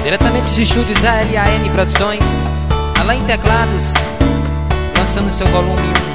Diretamente dos estúdios ALAN Produções, Alain Teclados, lançando seu volume 1.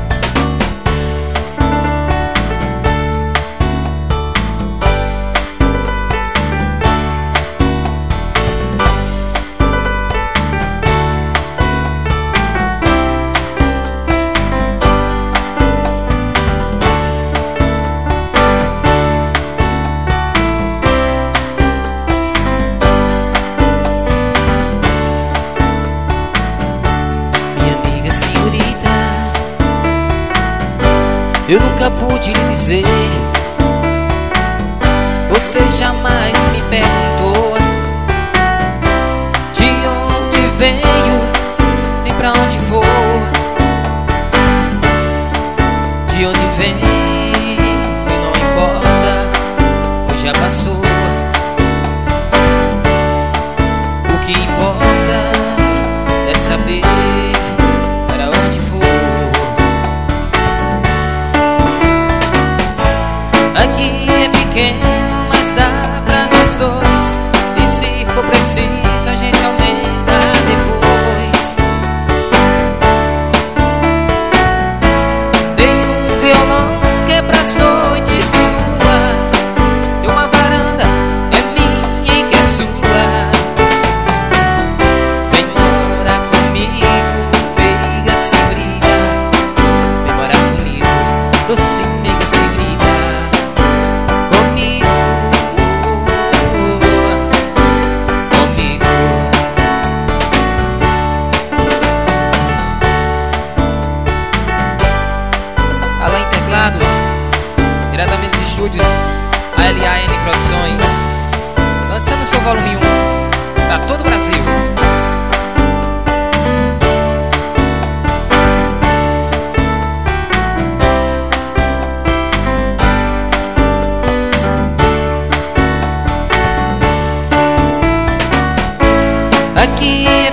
Eu nunca pude lhe dizer, você jamais me perguntou de onde venho, nem pra onde vou. De onde venho não importa, pois já passou. O que importa é saber para onde for. Aqui é pequeno, mas dá pra nós dois. E se for preciso, a gente aumenta depois. Tem um violão que é pras noites de lua, e uma varanda é minha e que é sua. Vem morar comigo, meiga senhorita. Vem morar comigo, doce meiga senhorita. Alain Teclados, diretamente dos estúdios ALAN Produções, lançando seu volume 1 para todo o Brasil. Aqui é